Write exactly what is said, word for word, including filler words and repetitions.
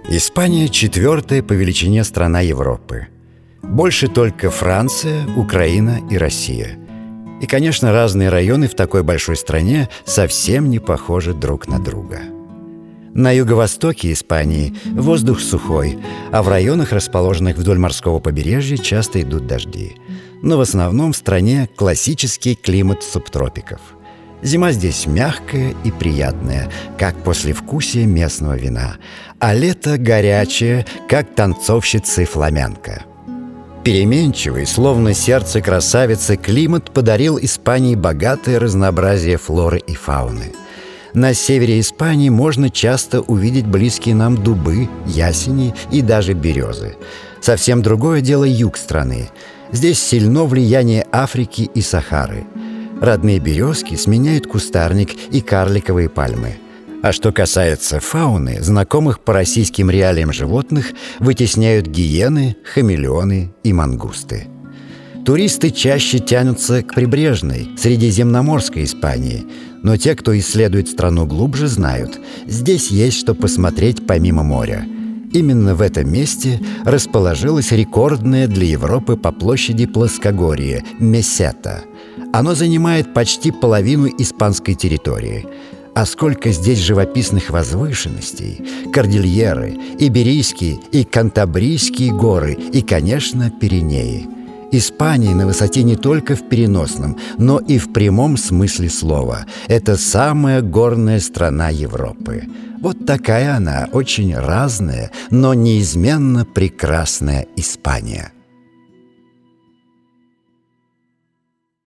Испания – четвертая по величине страна Европы. Больше только Франция, Украина и Россия. И, конечно, разные районы в такой большой стране совсем не похожи друг на друга. На юго-востоке Испании воздух сухой, а в районах, расположенных вдоль морского побережья, часто идут дожди. Но в основном в стране классический климат субтропиков. Зима здесь мягкая и приятная, как послевкусие местного вина, а лето горячее, как танцовщицы фламенко. Переменчивый, словно сердце красавицы, климат подарил Испании богатое разнообразие флоры и фауны. На севере Испании можно часто увидеть близкие нам дубы, ясени и даже березы. Совсем другое дело юг страны. Здесь сильно влияние Африки и Сахары. Родные березки сменяют кустарник и карликовые пальмы. А что касается фауны, знакомых по российским реалиям животных вытесняют гиены, хамелеоны и мангусты. Туристы чаще тянутся к прибрежной, средиземноморской Испании, но те, кто исследует страну глубже, знают, здесь есть что посмотреть помимо моря. Именно в этом месте расположилось рекордное для Европы по площади плоскогорье – Месета. Оно занимает почти половину испанской территории. А сколько здесь живописных возвышенностей, кордильеры, Иберийские и Кантабрийские горы и, конечно, Пиренеи. Испания на высоте не только в переносном, но и в прямом смысле слова. Это самая горная страна Европы. Вот такая она, очень разная, но неизменно прекрасная Испания.